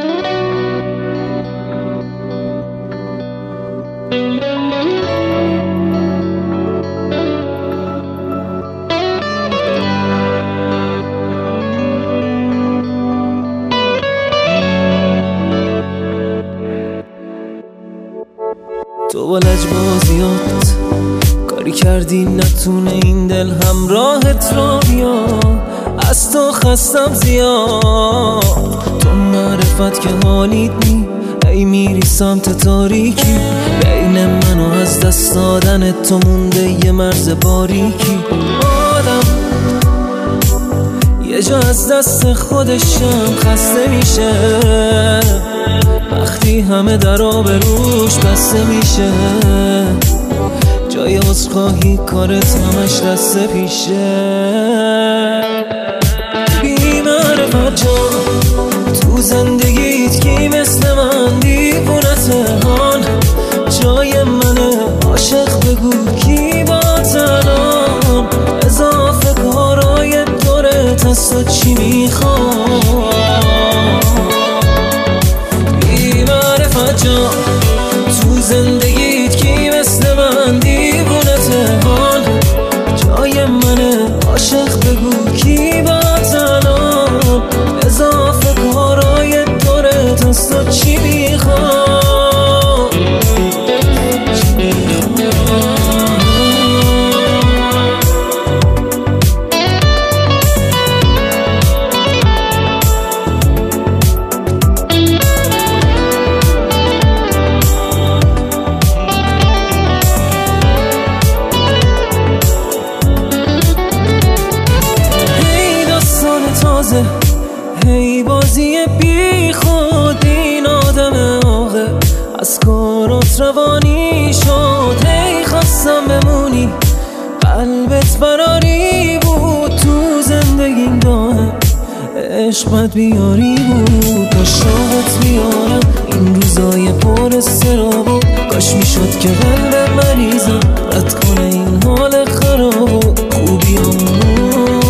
تو با لجبازیات کاری کردی نتونه این دل همراهت را بیا. از تو خستم زیاد، تو معرفت که حالیت نی. ای میری سمت تاریکی، بین من و از دست دادن تو مونده یه مرز باریکی. آدم یه جا از دست خودشم خسته میشه، وقتی همه در آبروش بسته میشه. جای عذرخواهی کارت همش دست پیشه. بی معرفت جان تو زندگیت کی مثل من دیوونته هان. جای منه عاشق بگو کی با تنان. اضافه کارای دورت هست و چی میخواد. تو زندگیت کی مثل من دیوونته هان. جای منه عاشق بگو کی با تنان. اضافه کارای دورت هست و چی میخواد. هی بازی بی خود این آدم آقه از کارات روانی شد. هی خواستم بمونی قلبت براری بود، تو زندگیم داره عشقت بیاری بود. تا شاقت بیارم این روزای پر استرابو، کاش میشد که قلب مریضم رد کنه این حال خرابو. خوبیامون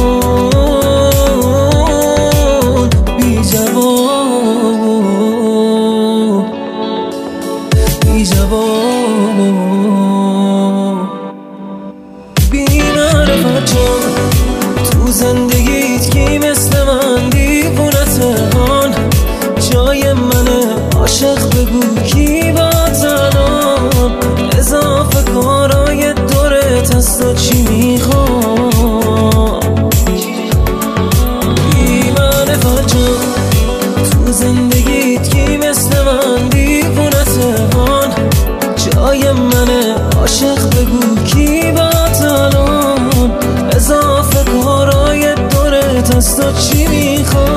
تو زندگیت کی مثل من دیوونته هان. جای منه عاشق بگو کی با تنان. اضافه کارای دورت هست و چی میخواد. بی معرفت جان تو زندگیت کی مثل من دیوونته هان. جای منه عاشق بگو کی با تنان. اضافه کارای دورت هست و چی میخواد.